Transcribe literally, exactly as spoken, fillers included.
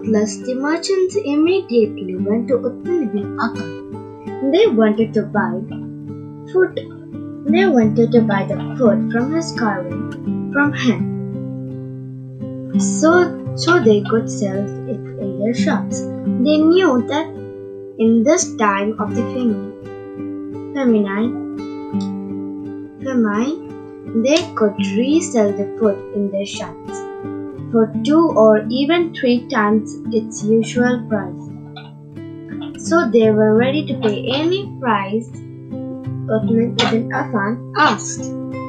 Doubtless, the merchants immediately went to Utman bin Affan. They wanted to buy food. They wanted to buy the food from his caravan from him, so so they could sell it in their shops. They knew that in this time of the famine, famine, famine, they could resell the food in their shops for two or even three times its usual price. So they were ready to pay any price Uthman ibn Affan asked.